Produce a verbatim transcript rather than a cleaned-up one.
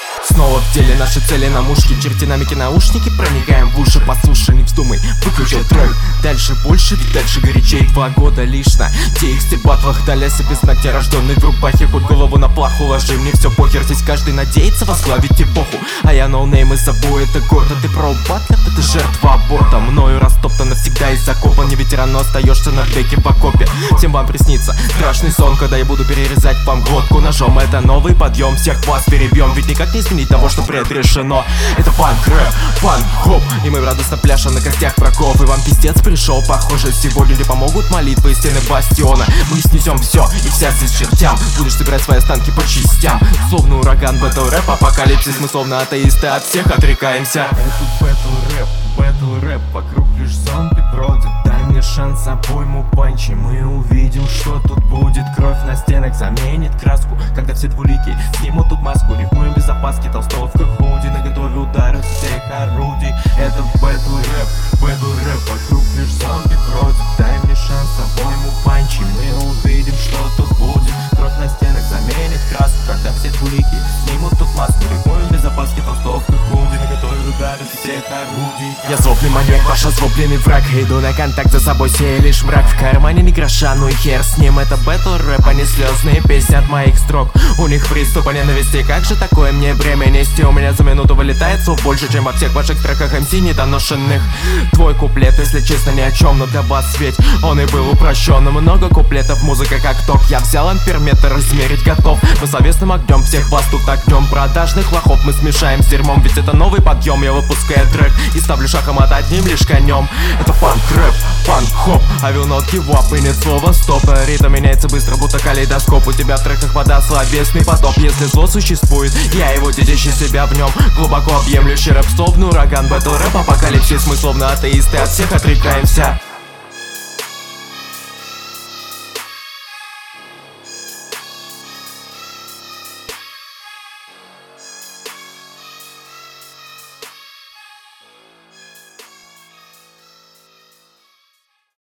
Снова в деле наши цели на мушке, чертинамики наушники, проникаем в уши, послушай, не вздумай, выключай трек. Дальше больше, ведь дальше горячей. Два года лишь на Ди Икс Ти батлах, дали себе знак, те рожденный в рубахе, хоть голову на плаху ложи. Мне все похер, здесь каждый надеется возглавить эпоху. А я ноунейм из собой, это гордо. Ты про батлер, да ты жертва аборта. Мною растоптан навсегда и закопан. Не ветеран, но остаешься на беке в окопе. Всем вам приснится страшный сон, когда я буду перерезать вам глотку ножом. Это новый подъем, всех вас перебьем, ведь никак не изменить того, что предрешено. Это панк, рэп, панк, хоп. И мы радостно пляшем на костях врагов. И вам пиздец пришел, похоже, сегодня не помогут молитвы и стены бастиона. Мы снесем все и вся здесь чертям. Будешь собирать свои останки по частям. Словно ураган, бэтл рэп, апокалипсис. Мы словно атеисты, от всех отрекаемся. Это бэтл рэп, бэтл рэп. Вокруг лишь зомби бродят. Дай мне шанс, обойму панчи. Мы увидим, что тут будет. Кровь на стенах заменит краску, когда все двуликие снимут тут маску. Рифмуем без опаски, толстовка худи. Наготове удары всех орудий. Это бэтл рэп, бэтл рэп. Вокруг лишь зомби бродят. Дай мне шанс, обойму панчи. Мы увидим, что тут будет. Кровь на стенах заменит краску, когда все двуликие снимут тут маску. Рифмуем без опаски, толстовка худи. Наготове удары всех орудий. Я злобный маньяк, ваш озлобленный враг. Иду на контакт, за собой сея лишь мрак. В кармане ни гроша, ну и хер с ним. Это бэтл рэп, а не слезные песни от моих строк. У них приступы ненависти, как же такое мне бремя нести? У меня за минуту вылетает слов больше, чем во всех ваших треках эм си недоношенных. Твой куплет, если честно, ни о чем, но для вас ведь он и был упрощен. Много куплетов, музыка как ток. Я взял амперметр, измерить готов. Мы словесным огнем всех вас тут огнем. Продажных лохов мы смешаем с дерьмом, ведь это новый подъем. Я выпускаю трек и ставлю шахмат одним лишь конем. Это панк рэп, панк хоп. Авилнотки вап и нет слова стоп. Ритм меняется быстро, будто калейдоскоп. У тебя в треках вода, словесный потоп. Если зло существует, я его детище себя в нем. Глубоко объемлющий рэп, словно ураган, бэтл рэп, апокалипсис. Мы словно атеисты, от всех отрекаемся.